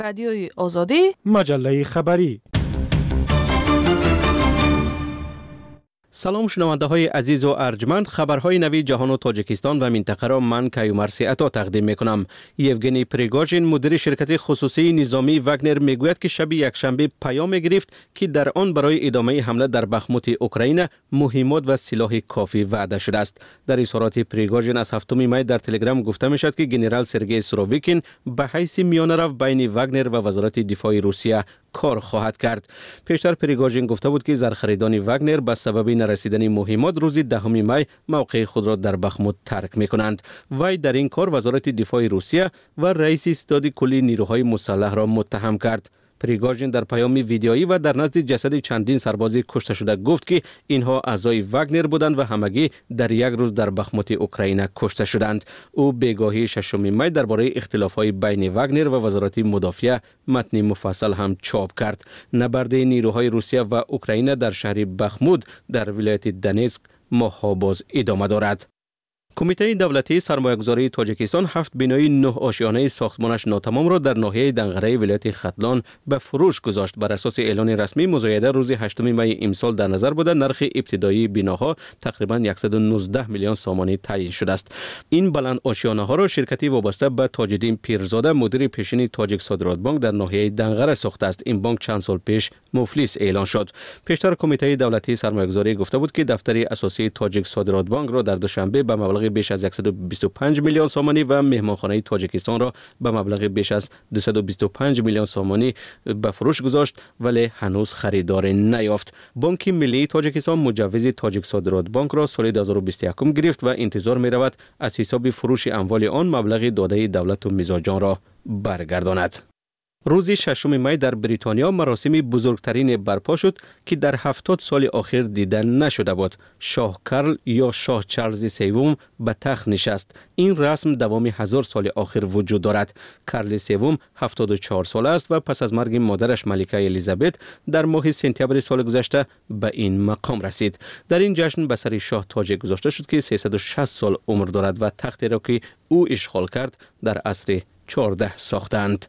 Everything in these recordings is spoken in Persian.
رادیوی آزادی، مجله خبری. سلام شنونده های عزیز و ارجمند، خبرهای نوی جهان و تاجیکستان و منطقه را من کیومرثی عطا تقدیم میکنم. یوگنی پریگوژین مدیر شرکت خصوصی نظامی واگنر میگوید که شب یکشنبه پیام گرفت که در آن برای ادامه حمله در بخموت اوکراین مهمات و سلاح کافی وعده شده است. در اظهارات پریگوژین از 7 می در تلگرام گفته می شد که ژنرال سرگئی سورویکین به حیث میانه رو بین واگنر و وزارت دفاع روسیه کار خواهد کرد. پیشتر پریگوژین گفته بود که زرخریدان واگنر به سبب نرسیدن مهمات روز 10 می موقع خود را در بخموت ترک میکنند. وی در این کار وزارت دفاع روسیه و رئیس استاد کلی نیروهای مسلح را متهم کرد. پریگوژین در پیام ویدیویی و در نزد جسد چندین سرباز کشته شده گفت که اینها اعضای واگنر بودند و همگی در یک روز در بخموت اوکراین کشته شدند. او بگاهی 6 می درباره اختلافات بین واگنر و وزارت مدافع متن مفصل هم چاپ کرد. نبرد نیروهای روسیه و اوکراین در شهر بخموت در ولایت دنیتسک ماه‌ها باز ادامه دارد. کمیته دولتی سرمایه‌گذاری تاجیکستان 7 بینای 9 آشیانه ساختمانش ناتمام را در ناحیه دنغره ولایت ختلان به فروش گذاشت. بر اساس اعلان رسمی مزایده روز 8 می امسال در نظر بوده نرخ ابتدایی بیناها تقریبا 119 میلیون سامانی تعیین شده است. این بلند آشیانه ها را شرکتی وابسته به تاج‌الدین پیرزاده مدیر پیشین تاجیک صادرات بانک در ناحیه دنغره ساخته است. این بانک چند سال پیش مفلس اعلان شد. پیشتر کمیته دولتی سرمایه‌گذاری گفته بود که دفتر اساسی تاجیک صادرات بانک را در دوشنبه به مبلغ بیش از 125 میلیون سامانی و مهمانخانه تاجیکستان را به مبلغ بیش از 225 میلیون سامانی به فروش گذاشت ولی هنوز خریدار نیافت. بانک ملی تاجیکستان مجوز تاجیک صادرات بانک را سال 2021 گرفت و انتظار می رود از حساب فروش اموال آن مبلغ داده دولت و میزاجان را برگرداند. روز 6 می در بریتانیا مراسم بزرگترین برپا شد که در 70 سال اخیر دیده نشده بود. شاه کارل یا شاه چارلز سوم به تخت نشست. این رسم دوام 1000 سال اخیر وجود دارد. کارل سوم 74 ساله است و پس از مرگ مادرش ملکه الیزابت در ماه سپتامبر سال گذشته به این مقام رسید. در این جشن به سر شاه تاج گذاشته شد که 360 سال عمر دارد و تختی را که او اشغال کرد در عصر 14 ساختند.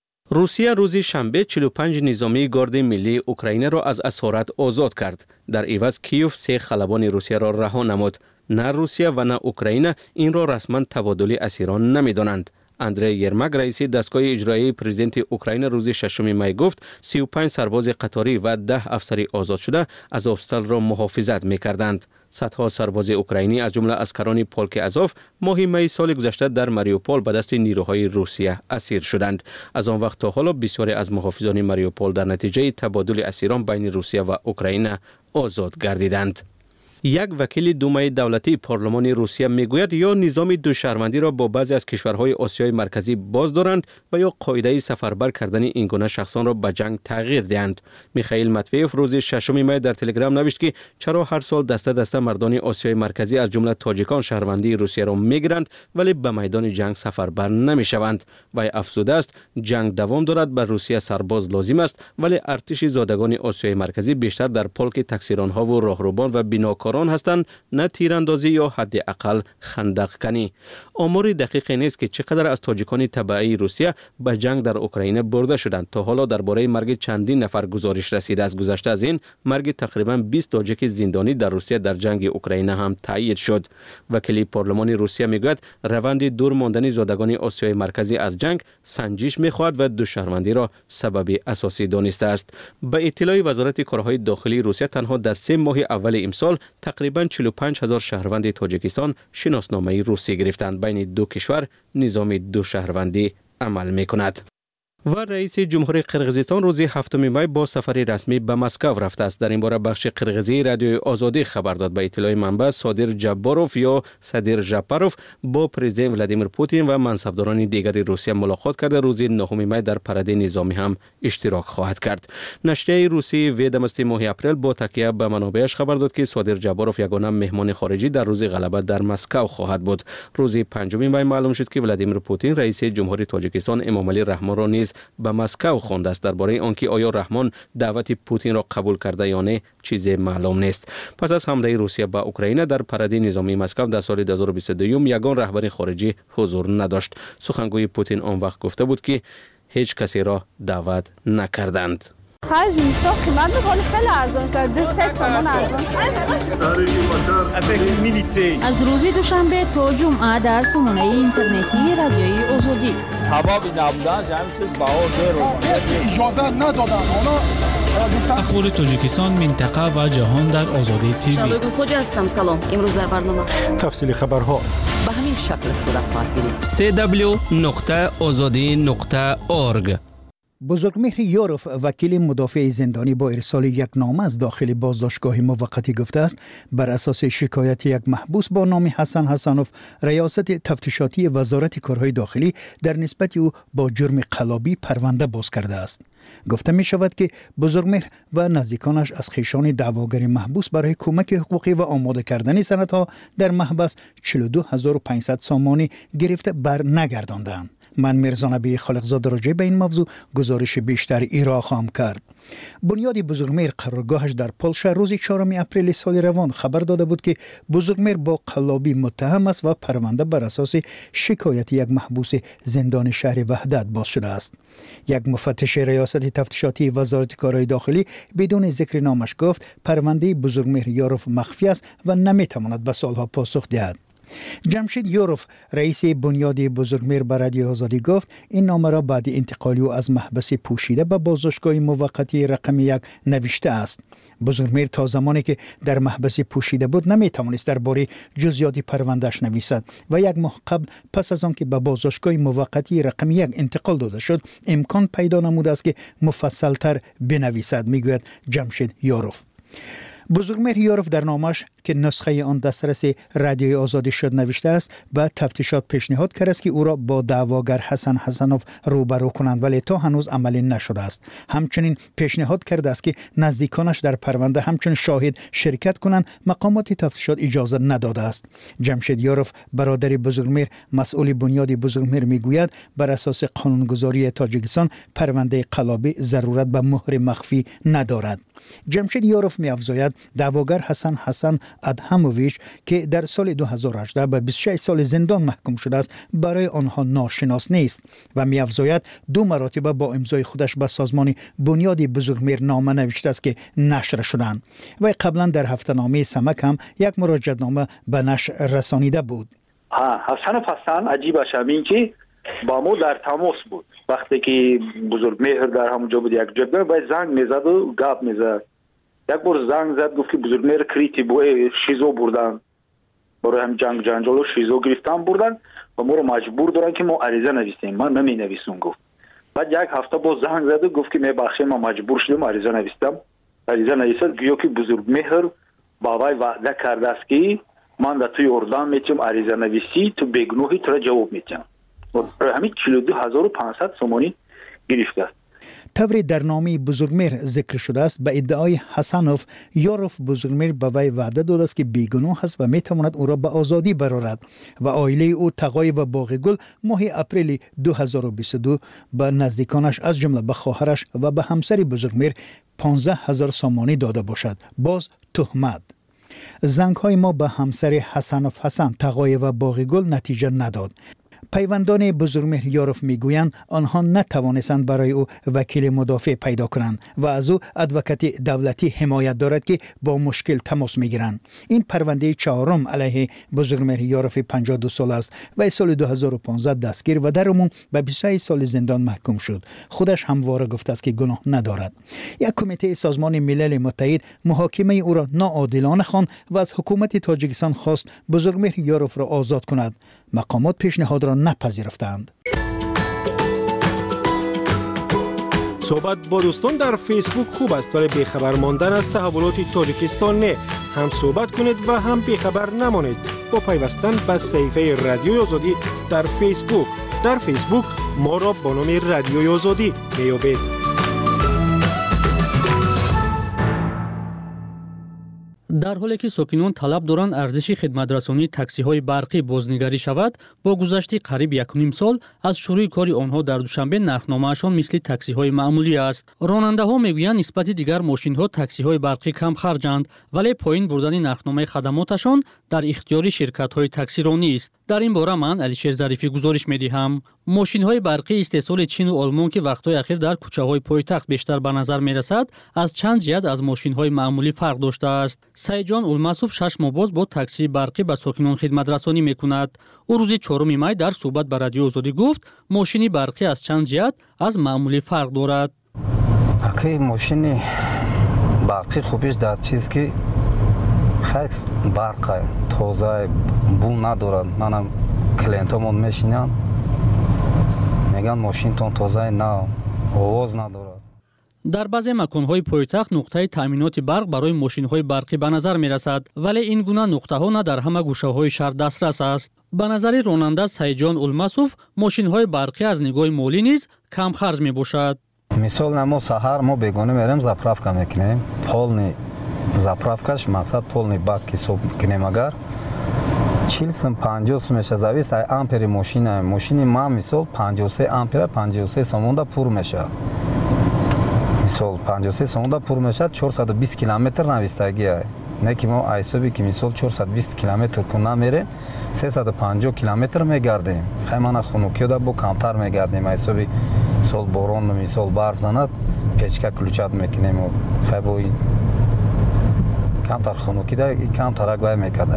روسیه روز شنبه 45 نظامی گارد ملی اوکراین را از اسارت آزاد کرد. در عوض کیف 3 خلبان روسیه را رها نمود. نه روسیه و نه اوکراین این را رسما تبادل اسیران نمی‌دانند. اندری یرمک رئیس دستگاه اجرایی پرزیدنت اوکراین روز 6 می گفت 35 سرباز قطاری و 10 افسر آزاد شده از آزوفتال را محافظت می‌کردند. صدها سرباز اوکراینی از جمله اسکران پولک ازوف ماه می سال گذشته در ماریوپول به دست نیروهای روسیه اسیر شدند. از آن وقت تا حالا بسیاری از محافظان ماریوپول در نتیجه تبادل اسیران بین روسیه و اوکراین آزاد گردیدند. یک وکیل دومای دولتی پارلمان روسیه میگوید یا نظام دوشهروندی را با بعضی از کشورهای آسیای مرکزی باز دارند و یا قاعده سفربر کردن این گونه شخصان را به جنگ تغییر دهند. میخائیل ماتویف روز 6 می در تلگرام نوشت که چرا هر سال دسته مردان آسیای مرکزی از جمله تاجیکان شهروندی روسیه را میگیرند ولی به میدان جنگ سفربر نمیشوند. و افزوده است جنگ دوام دارد، بر روسیه سرباز لازم است ولی ارتش زادگان آسیای مرکزی بیشتر در پلک تکثیرانها و راهروبان و بناکاران هستند، نه تیراندازی یا حداقل خندق کنی. آمار دقیقی نیست که چقدر از تاجیکان تبعی روسیه به جنگ در اوکراین برده شدند. تا حالا درباره مرگ چندین نفر گزارش رسیده است. گذشته از این مرگ تقریبا 20 تاجیک زندانی در روسیه در جنگ اوکراین هم تایید شد. وکیل پارلمان روسیه میگوید روند دور ماندن زادگان آسیای مرکزی از جنگ سنجش میخواهد و دوشهروندی را سبب اساسی دانسته است. به اطلاع وزارت کارهای داخلی روسیه تنها در 3 ماه اول امسال تقریباً 45,000 شهروند تاجیکستان شناسنامه روسی گرفتند. بین دو کشور نظام دوشهروندی عمل می‌کند. و رئیس جمهور قرقیزستان روز 7 می با سفر رسمی به مسکو رفته است. در این باره بخش قرقیزی رادیوی آزادی خبر داد. به اطلاع منبع صادر جباروف یا صدر جاپاروف با پرزیدنت ولادیمیر پوتین و منصبداران دیگر روسیه ملاقات کرده. روز 9 می در پرده نظامی هم اشتراک خواهد کرد. نشریه روسی ویدامستی ماه اپریل با تکیه به منابعش خبر داد که صادر جباروف یگانه مهمان خارجی در روز غلبه در مسکو خواهد بود. روز 5 می معلوم شد که ولادیمیر پوتین رئیس جمهور تاجیکستان امامعلی رحمان را نیز به مسکو خوانده است. درباره آنکه آیا رحمان دعوت پوتین را قبول کرده یا نه چیزی معلوم نیست. پس از حمله روسیه به اوکراین در پرده نظامی مسکو در سال 2022 یگان رهبر خارجی حضور نداشت. سخنگوی پوتین آن وقت گفته بود که هیچ کسی را دعوت نکردند. خرج اینستا قیمت میکنه خیلی ارزان شده 3 تومان ارزان شده. از روز دوشنبه تا جمعه در سامانه اینترنتی رادیوی آزادی حبابی نبودن همین چیز بهار اجازه ندادن اخبار تاجیکستان منطقه و جهان در آزادی تیوی. شبگو خوجا هستم. سلام. امروز در برنامه تفصیل خبرها به همین شکل صورت خواهد گرفت. www.azadi.org. بزرگمهر یاروف وکیل مدافع زندانی با ارسال یک نامه از داخل بازداشتگاه موقتی گفته است بر اساس شکایت یک محبوس با نام حسن حسنوف ریاست تفتیشاتی وزارت کارهای داخلی در نسبت او با جرم قلابی پرونده باز کرده است. گفته می شود که بزرگمهر و نزدیکانش از خویشان دعواگر محبوس برای کمک حقوقی و آماده کردن سندها در محبس 42500 سامانی گرفته بر نگرداندند. من میرزا نبی خالقزاده راجع به این موضوع گزارش بیشتر ایرا خواهم کرد. بنیاد بزرگمهر قرارگاهش در پولشا روز 4 اپریل سال روان خبر داده بود که بزرگمهر با قلابی متهم است و پرونده بر اساس شکایت یک محبوس زندان شهر وحدت باز شده است. یک مفتش ریاست تفتیشاتی وزارت کارهای داخلی بدون ذکر نامش گفت پرونده بزرگمهر یاروف مخفی است و نمیتواند به سالها پاسخ دهد. جمشید یاروف رئیس بنیاد بزرگمهر به رادیو آزادی گفت این نامه را بعد انتقال او از محبس پوشیده به بازداشتگاه موقتی رقم 1 نوشته است. بزرگمهر تا زمانی که در محبس پوشیده بود نمیتوانست درباره جزئیات پروندهش نویسد و یک ماه قبل پس از آنکه به بازداشتگاه موقتی رقم 1 انتقال داده شد امکان پیدا نموده است که مفصل‌تر بنویسد، میگوید جمشید یاروف. بزرگمهر یاروف در نامش که نسخه آن دسترس رادیوی آزادی شد نوشته است به تفتیشات پیشنهاد کرده است که او را با دعواگر حسن حسنوف روبرو کنند ولی تا هنوز عملی نشده است. همچنین پیشنهاد کرده است که نزدیکانش در پرونده همچون شاهد شرکت کنند. مقامات تفتیشات اجازه نداده است. جمشید یاروف برادر بزرگمهر مسئول بنیاد بزرگمهر میگوید بر اساس قانونگذاری تاجیکستان پرونده قلابی ضرورت به مهر مخفی ندارد. جمشید یاروف می‌افزاید دعواگر حسن ادهموویچ که در سال 2018 به 26 سال زندان محکوم شده است برای آنها ناشناس نیست و می‌افزاید 2 مرتبه با امضای خودش به سازمان بنیاد بزرگمهر نامه نوشته است که نشر شدند و قبلا در هفته‌نامه سمک هم یک مراجعه‌نامه به نشر رسانیده بود. حسن عجیبش همین که با ما در تماس بود. وقتی که بزرگمهر در همونجا بود یک جبه باید زنگ میزد و گپ میزد. یک بار زنگ زد گفت که بزرگمهر کریتی بوی شیزو بردن برای هم جنجال و شیزو گرفتن بردن و ما رو مجبور دارن که ما عریضه نویسیم. من نمی نویسم گفت. بعد یک هفته با زنگ زد و گفت که بخشی ما مجبور شدم عریضه نویسم. عریضه نویسد گویا که بزرگمهر با وی وعده کرده است که من در توی اردن میتونم عریضه نویسی تو بگنوهی تو را جواب میتونم. همین 42500 سامانی گرفته است. طوری در نامه بزرگمهر ذکر شده است به ادعای حسنوف یاروف بزرگمهر به وی وعده داده است که بیگناه است و میتواند او را به آزادی برآورد و عائله او تقای و باغگل ماه اپریل 2022 به نزدیکانش از جمله به خواهرش و به همسر بزرگمهر 15000 سامانی داده باشد. باز تهمت. زنگ‌های ما به همسر حسنوف حسن تقای و باغگل نتیجه نداد. پیوندان بزرگمهر یاروف میگویند آنها نتوانستند برای او وکیل مدافع پیدا کنند و از او ادوکات دولتی حمایت دارد که با مشکل تماس میگیرند. این پرونده 4م علیه بزرگمهر یاروف 52 ساله است و سال 2015 دستگیر و در عموم به 25 سال زندان محکوم شد. خودش همواره گفته است که گناه ندارد. یک کمیته سازمان ملل متحد محاکمه او را ناعادلانه خواند و از حکومت تاجیکستان خواست بزرگمهر یاروف را آزاد کند. مقامات پیشنهاد را نپذیرفتند. صحبت با دوستان در فیسبوک خوب است ولی بیخبر ماندن از تحولات تاجیکستان نه. هم صحبت کنید و هم بیخبر نمانید با پیوستن به صفحه رادیوی آزادی در فیسبوک. در فیسبوک ما را با نام رادیوی آزادی میابید. در حالی که ساکنان طلب دارند ارزش خدمترسانی تاکسی‌های برقی بازنگری شود، با گذشت قریب 1.5 سال از شروع کار آنها در دوشنبه نرخنامه‌شان مثل تاکسی‌های معمولی است. راننده‌ها میگویند نسبت دیگر ماشین‌ها تاکسی‌های برقی کم خرجند، ولی پایین بردن نرخنامه خدماتشان در اختیار شرکت‌های تاکسیرانی است. дар ин бора ман Алишер Зарифӣ гузориш медиҳам. мошинҳои барқии истеҳсоли Чин ва Олмон ки вақтҳои ахир дар кӯчаҳои пойтахт бештар ба назар мерасад, аз чанд ҷиҳат аз мошинҳои маъмулӣ фарқ доштааст. Саидҷон Улмасов 6 моҳ боз бо таксии барқӣ ба сокинон хидматрасонӣ мекунад. ӯ рӯзи 4 май дар суҳбат ба Радиои Озодӣ гуфт, мошини барқӣ аз чанд ҷиҳат аз маъмулӣ фарқ дорад. мошини барқӣ хубиш дар чиз ки барқа тоза бу надорад. Манам клиентомон мешинанд, меган мошинтон тозаи нав, овоз надорад. дар баъзе маконҳои пойтахт нуқтаи таъминоти барқ барои мошинҳои барқӣ ба назар мерасад, вале ин гуна нуқтаҳо на дар ҳама гӯшаҳои шаҳр дастрас аст. ба назари ронанда Саидҷон Улмасов, мошинҳои барқӣ аз нигоҳи молӣ низ камхарҷ мебошад. мисол намо саҳар мо бегона мерем заправка мекунем, полни заправкаш мақсад полни бак ҳисоб кунем. агар 40 сум 50 сум меша завис ай ампери мошини ман мисол 53 ампера 53 сомонда пур мешавад. мисол 53 сомонда пур мешавад 420 километр навистагӣ ай. не ки мо айсоби ки мисол 420 километр кунна мерем 350 километр мегардем. хай мана хунукиёда бо камтар мегардем айсоби мисол борон мисол барф занад печка ключат мекунем. хай бо камтар хунукида камтар агвай мекада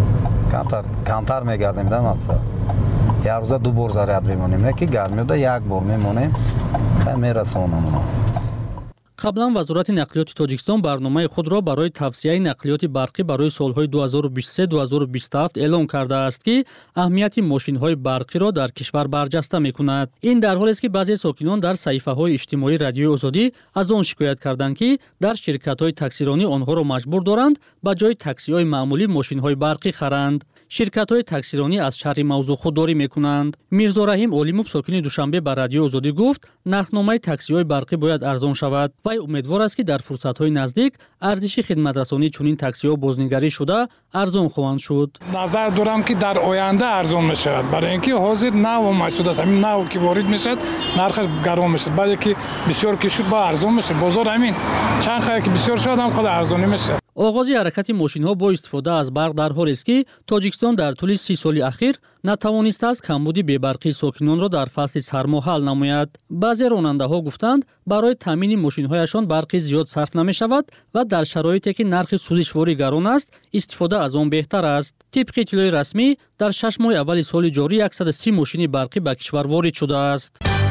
камтар мегардем да мақсад як рӯза 2 бор заряд мемонем, не ки гармиёда як бор мемонем. хай мерасонам. қаблан вазорати нақлиёти Тоҷикистон барномаи худро барои тавсияи нақлиёти барқӣ барои солҳои 2023-2027 эълон кардааст, ки аҳамияти мошинҳои барқиро дар кишвар барҷаста мекунад. ин дар ҳолест, ки баъзе сокинон дар саҳифаҳои иҷтимоии Радиои Озодӣ аз он шикоят карданд, ки дар ширкатҳои таксиронӣ онҳоро маҷбур доранд ба ҷои таксиҳои маъмулӣ мошинҳои барқӣ харанд. ширкатҳои таксиронӣ аз шарҳи мавзӯъ худдорӣ мекунанд. Мирзо Раҳим Олимов, сокини Душанбе, ба Радиои Озодӣ гуфт, нархномаи таксиҳои барқӣ бояд арзон шавад. вай умедвор аст, ки дар фурсатҳои наздик арзиши хидматрасонии чунин таксиҳо бознигарӣ шуда арзон хоҳанд шуд. назар дорам, ки дар оянда арзон мешавад, барои ин ки ҳозир нав омад шудааст. ҳамин нав ки ворид мешавад нархаш гарон мешавад. баъде ки бисёр ки шуд ба арзон мешавад. бозор ҳамин чанд қадр ки бисёр шуд ҳам қадр арзонӣ мешавад. оғози ҳаракати мошинҳо бо истифода аз барқ дар ҳолест, ки Тоҷикистон дар тӯли 30 соли ахир натавонистааст камбуди бебарқии сокинонро дар фасли сармо ҳал намояд. баъзе ронандаҳо гуфтанд, барои таъмини мошинҳояшон барқи зиёд сарф намешавад ва дар шароите ки нархи сӯзишворӣ гарон аст, истифода аз он беҳтар аст. тибқи иттилои расмӣ, дар 6 моҳи аввали соли ҷорӣ 130 мошини барқӣ ба кишвар ворид шудааст.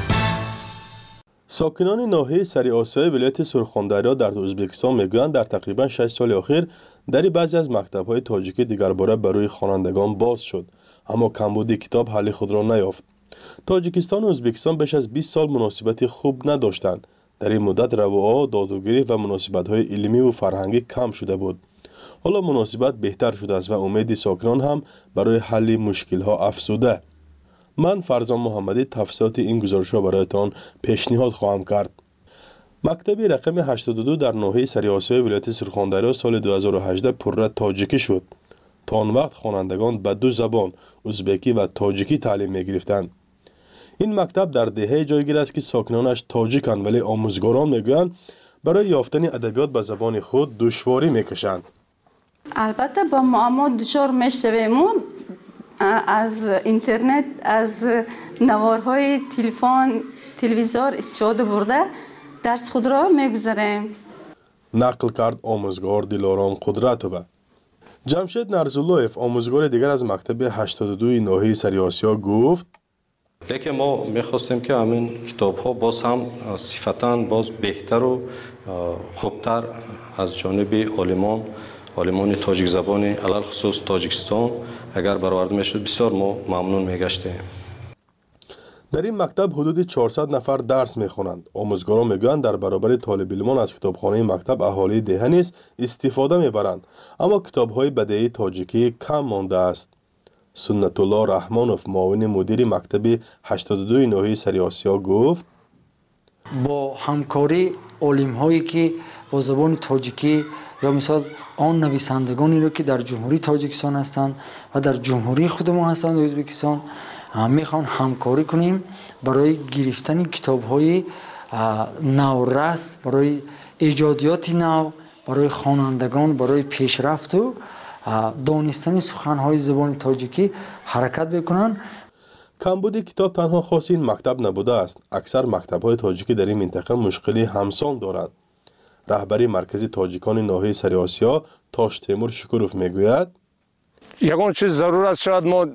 сокинони ноҳияи сари осиёи вилояти Сурхондарё дар Ӯзбекистон мегӯянд, дар тақрибан 6 соли охир дари баъзе аз мактабҳои тоҷикӣ дигарбора ба рӯи хонандагон боз шуд, аммо камбуди китоб ҳалли худро наёфт. Тоҷикистону Ӯзбекистон беш аз 20 сол муносибати хуб надоштанд. дар ин муддат равоҳо, додугирӣ ва муносибатҳои илмиву фарҳангӣ кам шуда буд. ҳоло муносибат беҳтар шудааст ва умеди сокинон ҳам барои ҳалли мушкилҳо афзуда. ман Фарзон Муҳаммадӣ тафсилоти ин гузоришро бароятон пешниҳод хоҳам кард. мактаби рақами 82 дар ноҳияи сари осиёи вилояти Сурхондарё соли 2018 пурра тоҷикӣ шуд. то он вақт хонандагон ба ду забон ӯзбекӣ ва тоҷикӣ таълим мегирифтанд. ин мактаб дар деҳае ҷойгир аст, ки сокинонаш тоҷиканд, вале омӯзгорон мегӯянд барои ёфтани адабиёт ба забони худ душворӣ мекашанд. албатта ба муаммо дучор мешавем. аз интернет, аз наворҳои телефон, телевизор истифода бурда дарс худро мегузарем. нақл кард омӯзгор Дилором Қудратова. ҷамшед Нарзуллоев, омӯзгори дигар аз мактаби 82 ноҳияи сари осиё гуфт: лекин мо мехостем ки ҳамин китобҳо боз ҳам сифатан боз беҳтару хубтар аз ҷониби олимони тоҷикзабони алалхусус Тоҷикистон агар бароварда мешуд, бисёр мо мамнун мегаштем. дар ин мактаб ҳудуди 400 нафар дарс мехонанд. омӯзгорон мегӯянд, дар баробари толибилмон аз китобхонаи мактаб аҳолии деҳа низ истифода мебаранд, аммо китобҳои бадеии тоҷикӣ кам мондааст. Суннатулло Раҳмонов, муовини мудири мактаби 82 ноҳияи сари осиё гуфт: бо ҳамкорӣ олимҳое ки бо забони тоҷикӣ ё мисол он нависандагонеро ки дар ҷумҳурии Тоҷикистон ҳастанд ва дар ҷумҳурии худмон ҳастанд Ӯзбекистон, мехоҳем ҳамкорӣ кунем барои гирифтани китобҳои наврас, барои эҷодиёти нав, барои хонандагон, барои пешрафту دانستن سخنهای زبان تاجیکی حرکت بکنن. کمبود کتاب تنها خاص این مکتب نبوده است. اکثر مکتب‌های تاجیکی در این منطقه مشکلی همسان دارند. رهبری مرکزی تاجیکان ناحیه سری آسیا تاش تیمور شکروف میگوید یگان چیز ضرورت شد ما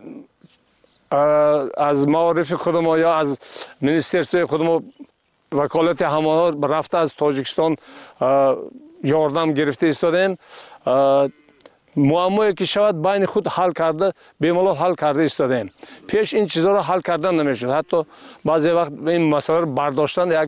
از معارف خودمون یا از منیسترسوی خودمون وکالت همانا رفته از تاجیکستان یاردم گرفته ایستادیم. معمایی که شود بین خود حل کرده بیمالال حل کرده ایستادیم. پیش این چیزها را حل کردن نمیشد. حتی بعضی وقت این مسئله را برداشتن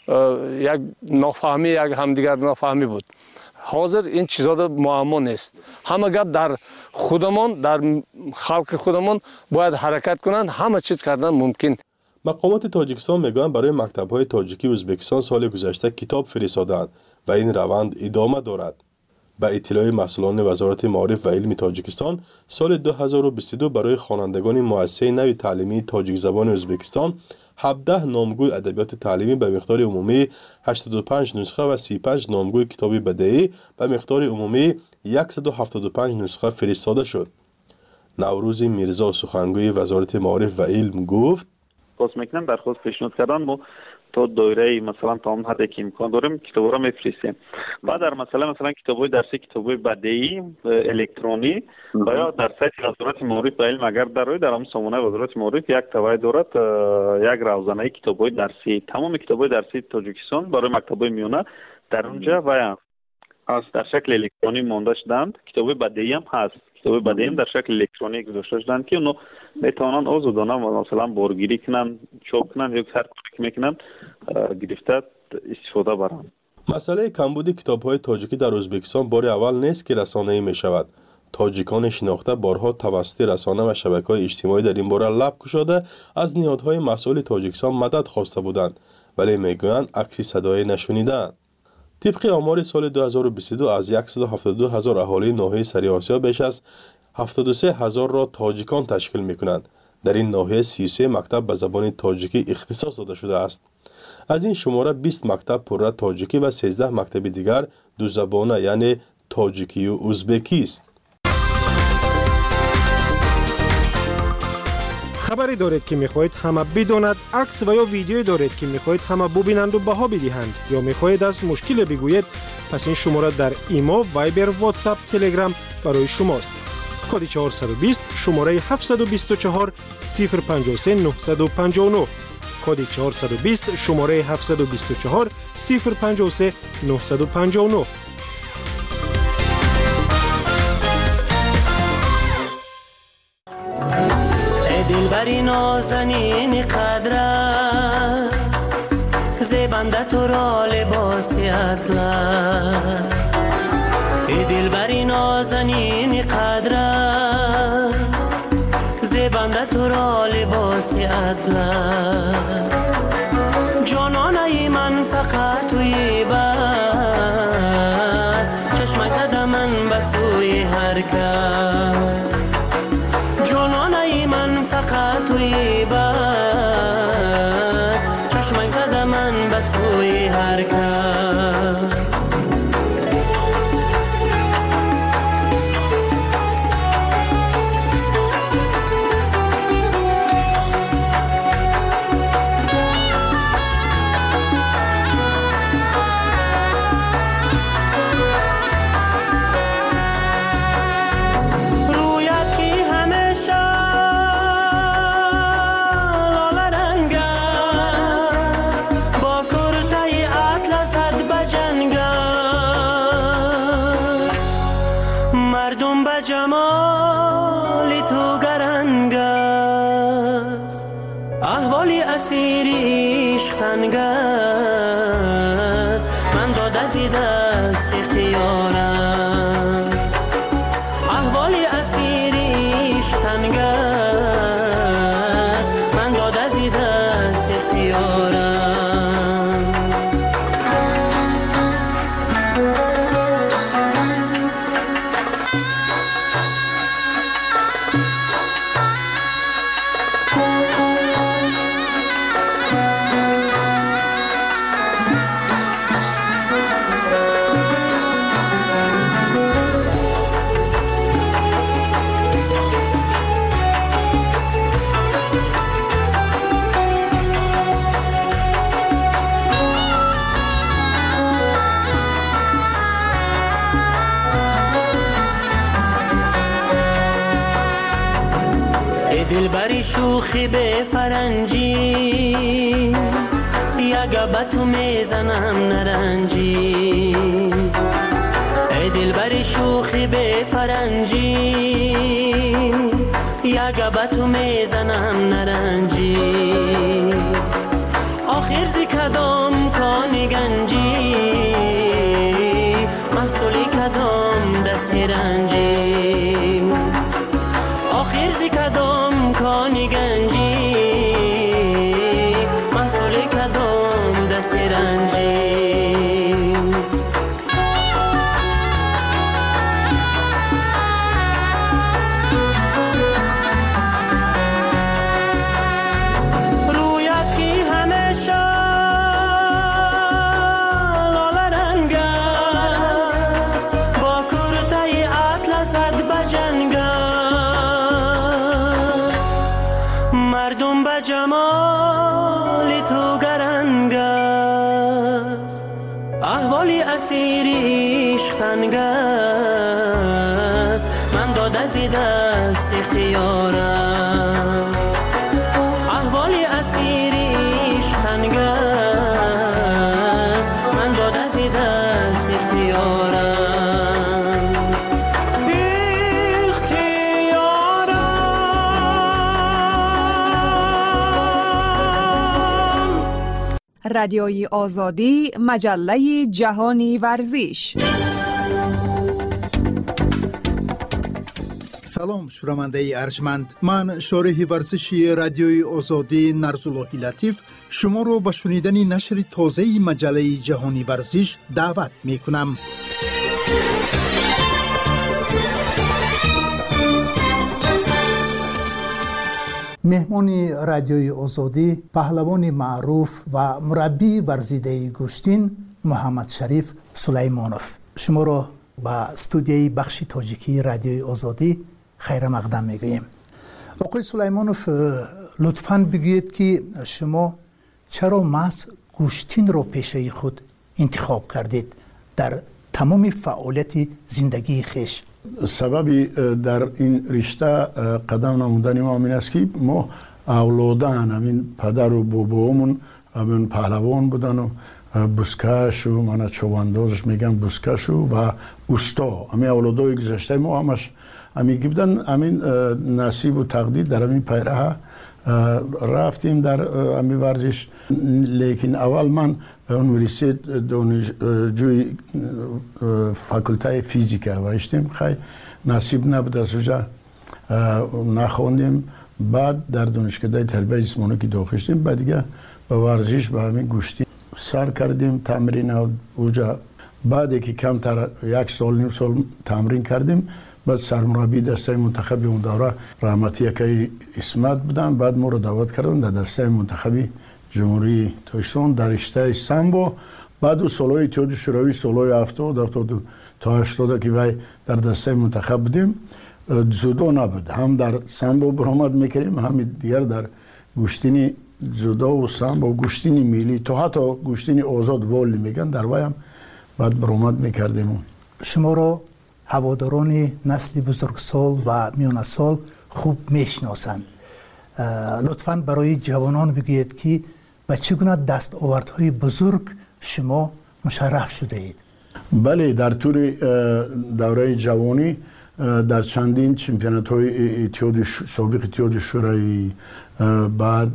یک نافهمی یک همدیگر نافهمی بود. حاضر این چیزها معما نیست. همه گپ در خودمان در خلق خودمان باید حرکت کنند. همه چیز کردن ممکن. مقامات تاجیکستان میگویند برای مکتب‌های تاجیکی ازبکستان سال گذشته کتاب فرستادند و این روند ادامه دارد. به اطلاع مسئولان وزارت معارف و علم تاجیکستان سال 2022 برای خوانندگان مؤسسه نوی تعلیمی تاجیک زبان ازبکستان 17 نامگوی ادبیات تعلیمی به مقدار عمومی 85 نسخه و 35 نامگوی کتابی بدیعی به مقدار عمومی 175 نسخه فرستاده شد. نوروز میرزا سخنگوی وزارت معارف و علم گفت خواست میکنم درخواست پیشنهاد کردن ما تا دایره مثلا تا اون حدی که امکان داریم کتابا رو میفرستیم. بعد در مثلا کتابای درسی کتابای بدیعی الکترونی و یا در سایت وزارت معارف و علم اگر در همون سامانه وزارت معارف یک توای دارد یک روزانه کتابای درسی تمام کتابای درسی تاجیکستان برای مکتبای میانه در اونجا و در شکل الکترونی مانده شدند. کتابای بدیعی هم هست. کتابای بدیعی هم در شکل الکترونی گذاشته شدند که اونو میتونن آزادانه مثلا بارگیری کنن، چاپ کنن یا هر کاری که میکنن گرفته استفاده برن. مسئله کمبود کتاب‌های تاجیکی در ازبکستان بار اول نیست که رسانه‌ای می‌شود. تاجیکان شناخته بارها توسط رسانه و شبکه‌های اجتماعی در این باره لب گشاده از نهادهای مسئول تاجیکستان مدد خواسته بودند ولی میگویند عکسی صدایی نشنیدند. طبق آمار سال 2022 از 172,000 اهالی ناحیه سری آسیا بیش از 73,000 را تاجیکان تشکیل می‌کنند. در این ناحیه 33 مکتب به زبان تاجیکی اختصاص داده شده است. از این شماره 20 مکتب پرره تاجیکی و 13 مکتب دیگر دو زبانه یعنی تاجیکی و ازبکی است. خبری دارید که میخواهید همه بداند، عکس و یا ویدیویی دارید که میخواهید همه ببینند و بها بدهند یا میخواهید از مشکل بگویید، پس این شماره در ایما، وایبر، واتساپ، تلگرام برای شماست. کد 420 شماره 724 053 959 کد 420 شماره 724 053 959. دلبری نازنین قدر است زیبنده تو را لباسی اطلس. دلبری نازنین قدر است زیبنده تو را لباسی اطلس. جانانه من فقط توی بس چشمک زده من به سوی هر کس. جانانه من فقط توی بس چشمک زده من به سوی هر کس. دلبری شوخی به فرنجی یگه به تو میزنم نرنجی ای دلبری شوخی به فرنجی یگه به تو میزنم نرنجی آخر زی کدام کانی گنجی محصولی کدام دستی رنجی آخر زی کدام کانی گنجی محصولی کدام دستی رنجی جمال تو گرنگ است احوالی اسیری عشق تنگ است من داده زی دست اختیارم احوالی اسیری عشق تنگ است من داده زی دست اختیارم رادیوی آزادی مجله جهانی ورزش. سلام شنونده ارجمند، من شارح ورزشی رادیوی آزادی نرزالله لطیف شما رو به شنیدن نشر تازه مجله جهانی ورزش دعوت می کنم. مهمان رادیوی آزادی پهلوان معروف و مربی ورزیده گوشتین محمد شریف سلیمانوف شما را به استودیوی بخش تاجیکی رادیوی آزادی خیر مقدم میگوییم. آقای سلیمانوف لطفاً بگویید که شما چرا محض گوشتین را پیشه خود انتخاب کردید در تمام فعالیت زندگی خیش؟ سببی در این رشته قدم نمودن ما این است که ما اولادان همین پدر و بابامون همین پهلوان بودن و بزکش و من چواندازش میگم بزکش و اوستا همین اولادای گذشته ما همش همین بودن همین نصیب و تقدیر در همین پیراه رفتیم در همین ورزش. لیکن اول من یونیورسیت دانشجوی فاکولته فیزیک وایشتیم، خیلی نصیب نبود از اونجا نخوندیم. بعد در دانشکده تربیت جسمانی که داخل شدیم بعد دیگه به ورزش به همین گوشتی سر کردیم تمرین اونجا. بعد که کمتر یک سال نیم سال تمرین کردیم بعد سرمربی دسته منتخب اون دوره رحمتی که اسمت بودن بعد ما رو دعوت کردن در دسته منتخبی جمهوری تاجیکستان در رشته سامبو. بعد و سالهای اتحاد شوروی سالهای 70 تا 80 که وای در دسته منتخب بودیم. جودو نبود، هم در سامبو برآمد میکردیم هم دیگر در گوشتینی جودو و سامبو گوشتینی ملی تا حتی گوشتینی آزاد والی میگن در وای هم بعد برآمد میکردیم. شما رو هواداران نسل بزرگسال و میانه سال خوب میشناسند. لطفاً برای جوانان بگویید که به چگونه دستاوردهای بزرگ شما مشرف شده اید؟ بله، در طول دوره جوانی در چندین چمپیونات های سابق اتحاد شوروی، بعد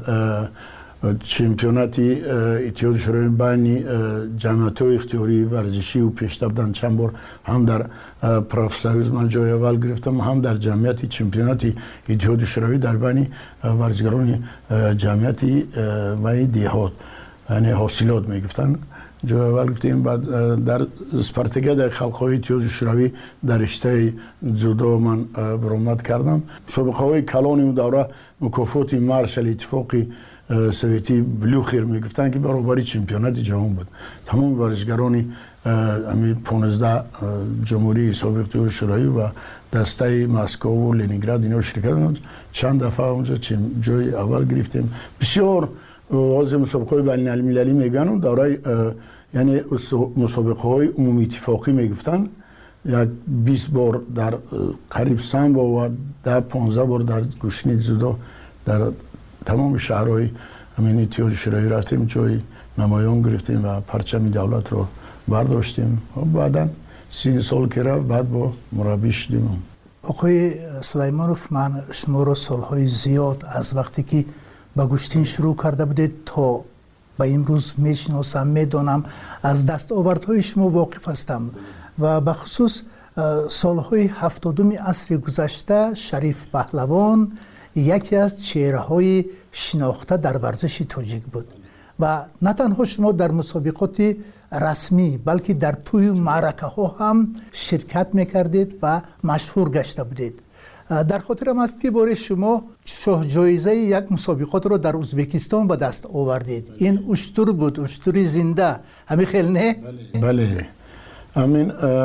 چمپیوناتی اتحاد شوروی بین جمعیت های اختیاری ورزشی و پیشرفت بودن. چند بار هم در پروفسوریز من جای اول گرفتم، هم در جمعیت چمپیوناتی اتحاد شوروی در بین ورزشکاران جمعیتی و دیهات یعنی حاصلات میگفتن جای اول گرفتیم. بعد در اسپارتاکیاد خلق‌های اتحاد شوروی در رشته جودو من برآمد کردم. سابقه های کلان اون دوره مکافات مارشال اتفاقی سویتی بلوخیر میگفتن که برابری چمپیونات جهان بود. تمام ورزشکاران همین 15 جمهوری سابق اتحاد شوروی و دسته مسکو و لنینگراد اینا شرکت کردند. چند دفعه اونجا جای اول گرفتیم. بسیار از مسابقه بین المللی میگن دوره یعنی مسابقه های عمومی اتفاقی میگفتن یک 20 بار در قریب سامبو و 10-15 بار در گوشتنی جودو در تمام شهرهای همین اتحاد شوروی رفتیم، جای نمایان گرفتیم و پرچم دولت رو برداشتیم. بعدا 3 سال که رفت بعد با مربی شدیم. آقای سلیمانوف، من شما رو سالهای زیاد از وقتی که با گوشتین شروع کرده بودید تا به امروز میشناسم، میدانم، از دستاوردهای شما واقف هستم و به خصوص سالهای 70 عصر گذشته شریف پهلوان یکی از چهره‌های شناخته در ورزش تاجیک بود و نه تنها شما در مسابقات رسمی بلکه در توی معرکه ها هم شرکت میکردید و مشهور گشته بودید. در خاطرم است که باره شما شاه جایزه یک مسابقات رو در ازبکستان به دست آوردید. این اشتر بود، اشتری زنده، همین خیلی نه؟ بله، همین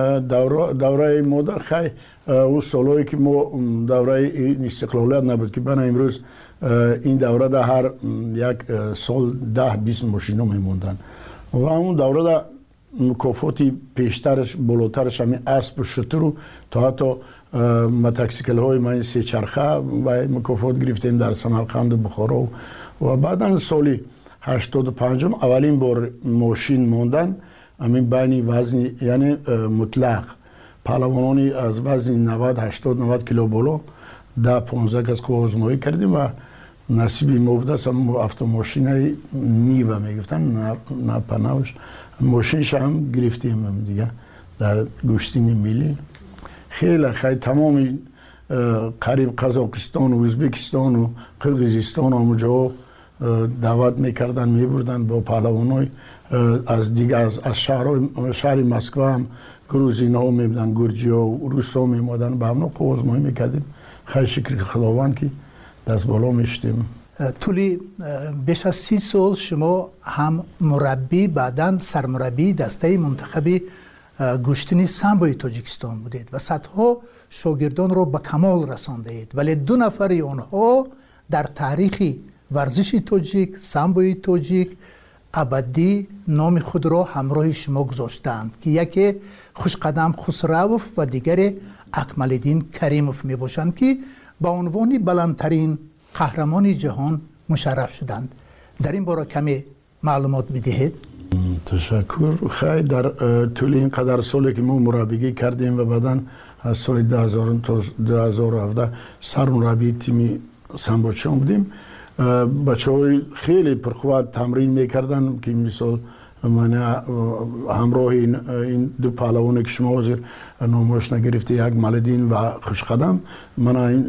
دوره مدت خیلی او سالهایی که ما دوره استقلالیت نبود که بنا امروز این دوره در هر یک سال 10-20 ماشینا میموندن و اون دوره در مکافاتی پیشترش بالاترش همین اسب و شتر و تا حتی متکسیکل های من 3 چرخه و مکافات گرفتیم در سمرقند و بخارا و بعدا سالی 85 اولین بار ماشین موندن همین بین وزن یعنی مطلق پهلوانانی از وزن 90-80-90 کیلو بالا 10-15 کس آزمایی کردیم و نصیبی ما بوده است. هم автомاشین نیو میگفتن، نه پناهش ماشینش هم گرفتیم دیگه در گوشتین ملی. خیلی تمامی قریب قزاقستان و ازبکستان و قرقیزستان همونجا دعوت میکردن، میبردن با پهلوانای از دیگه از شهر مسکو هم گروزین ها میبودن، گرجی ها و روس ها میمادن به همنا آزمایی میکردیم. خیلی شکر خداوند که دست بالا میشتیم. طولی بیش از 30 سال شما هم مربی بعداً سرمربی دسته منتخبی گوشتنی سامبوی تاجیکستان بودید و صدها شاگردان رو به کمال رساندید، ولی 2 نفر آنها در تاریخ ورزش تاجیک، سامبوی تاجیک ابدی نام خود را همراه شما گذاشتند که یکی خوشقدم خسروف و دیگر اکمالدین کریموف می باشند که با عنوان بلندترین قهرمان جهان مشرف شدند. در این باره کمی معلومات بدهید. تشکر. خیلی در طول این قدر سالی که ما مربیگی کردیم و بعدا از سال 2000 تا 2017 سرمربی تیم سامبوچان بودیم. بچه های خیلی پرقوت تمرین میکردن که مثال من همراه این 2 پهلوانی که شما حاضر نامش نگرفته، یک مالدین و خوشقدم، من این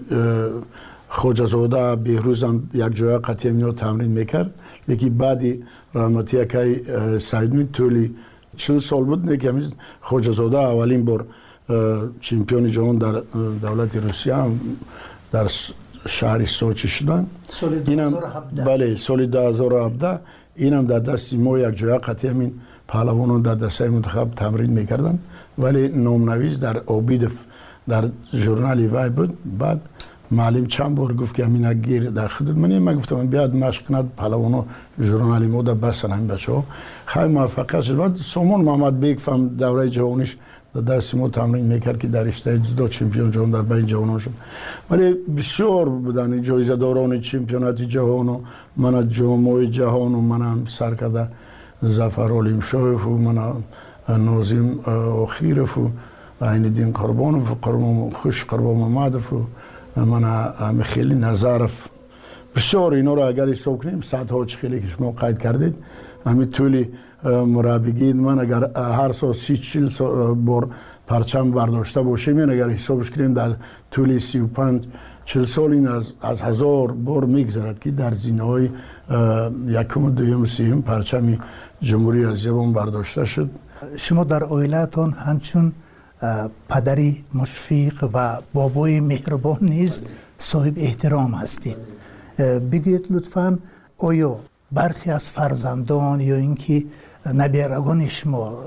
خوجزاده بهروزم یک جای قطعی میاد تمرین میکرد. یکی بعدی رحمتی که سعیدمی طولی 40 سال بود نه که همیز خوجزاده اولین بار چمپیون جهان در دولت روسیه هم در شهر سوچی شدن. سال 2017. بله، سال 2017 اینم در دست ما یک جای قطعی همین پهلوانان در دسته منتخب تمرین میکردن، ولی نامنویس در آبیدف در ژورنال وای بود. بعد معلم چند بار گفت که همین گیر در خدمت من گفتم بیاد مشق کند پهلوانا ژورنال ما در بسن همین بچه‌ها. خیلی موفق شد. بعد سامان محمد بیگ فهم دوره جهانیش در دست ما تمرین میکرد که در رشته جودو چمپیون جهان در بین جوانان شد. ولی بسیار بودن جایزه داران چمپیونات جهان و من جامعه جهان و منم سر کرده ظفر علیم شایف و من ناظم آخیرف و عین‌الدین قربانوف و قربان محمدف و من خیلی نظرف. بسیار اینا رو اگر حساب کنیم صدها خیلی که شما قید کردید همین طولی مربیگی من اگر هر سال 30-40 بار پرچم برداشته باشیم، این اگر حسابش کنیم در طول 35-40 سال این از 1000 بار میگذرد که در زینه‌های یکم و دوم و سوم پرچم جمهوری اسلامی برداشته شد. شما در عائله‌تان همچون پدری مشفق و بابای مهربان نیز صاحب احترام هستید. بگید لطفاً آیا برخی از فرزندان یا اینکه نبیرگان شما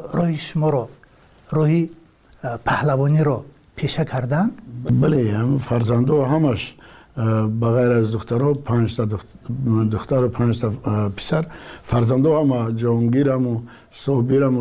راهی پهلوانی را پیشه کردند؟ بله، هم فرزندا همش بغیر از دخترها 5 تا دختر و 5 تا پسر فرزندا هم جهانگیر هم و صابر هم